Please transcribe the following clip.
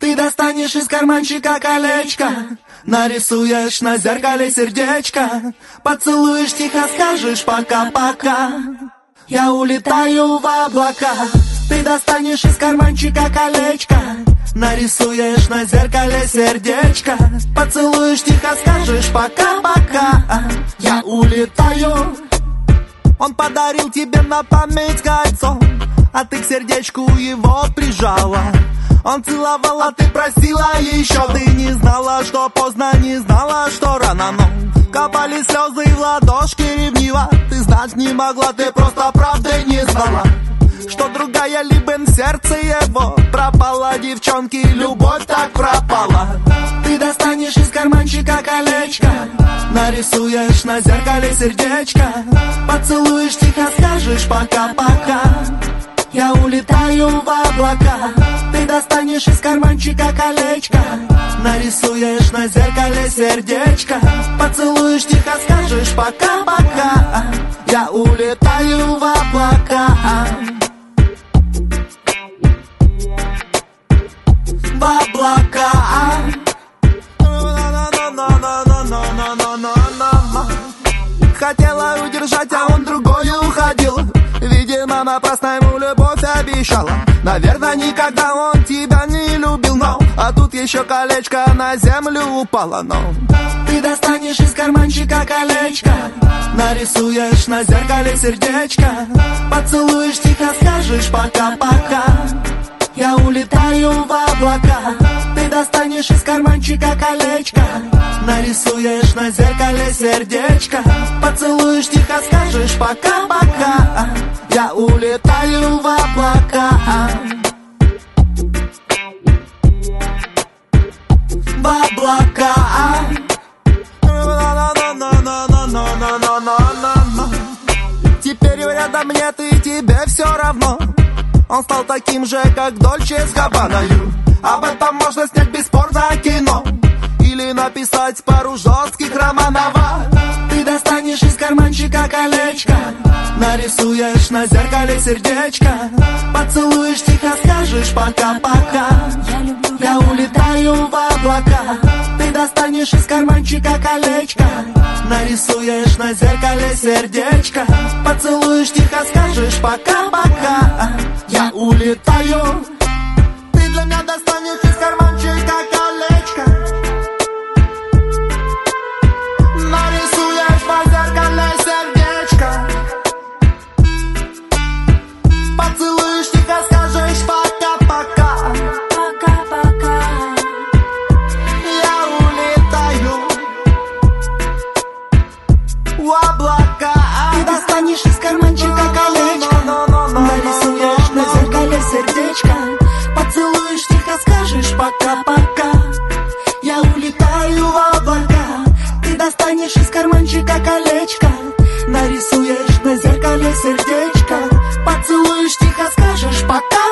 Ты достанешь из карманчика колечко, нарисуешь на зеркале сердечко, поцелуешь, тихо скажешь пока-пока. Я улетаю в облака. Ты достанешь из карманчика колечко, нарисуешь на зеркале сердечко, поцелуешь, тихо скажешь пока-пока. Я улетаю. Он подарил тебе на память кольцо, а ты к сердечку его прижала. Он целовал, а ты просила еще. Ты не знала, что поздно, не знала, что рано, но капали слезы в ладошки ревниво. Ты знать не могла, ты просто правды не знала, что другая либо в сердце его пропала. Девчонки, любовь так пропала. Ты достанешь из карманчика колечко, нарисуешь на зеркале сердечко, поцелуешь, тихо скажешь пока-пока. Я улетаю в облака. Ты достанешь из карманчика колечко, нарисуешь на зеркале сердечко, поцелуешь, тихо скажешь пока-пока. Я улетаю в облака. В облака. Хотела удержать, а он другой уходил. Видимо, напрасно ему любовь обещала. Наверное, никогда он тебя не любил, но а тут еще колечко на землю упало, но ты достанешь из карманчика колечко, нарисуешь на зеркале сердечко, поцелуешь, тихо скажешь пока-пока. Я улетаю в облака. Ты достанешь из карманчика колечко, нарисуешь на зеркале сердечко, поцелуешь, тихо скажешь пока-пока. Я улетаю в облака. В облака. Теперь рядом нет и тебе все равно. Он стал таким же, как Дольче с Габбаною. Об этом можно снять бесспорно кино или написать пару жестких романов. Ты достанешь из карманчика колечко, нарисуешь на зеркале сердечко, поцелуешь, тихо скажешь пока-пока. Я улетаю в облака. Ты достанешь из карманчика колечко, нарисуешь на зеркале сердечко, поцелуешь, тихо скажешь пока-пока. Я улетаю. Ты для меня достанешь из карманчика колечко, нарисуешь на зеркале сердечко, поцелуешь, тихо скажешь пока-пока. Пока-пока. Я улетаю в облака. Ты достанешь из карманчика колечко, нарисуешь на зеркале сердечко, поцелуешь, тихо скажешь пока-пока. Я улетаю в облака. Ты достанешь из карманчика колечко, нарисуешь на зеркале сердечко, поцелуешь, тихо скажешь пока.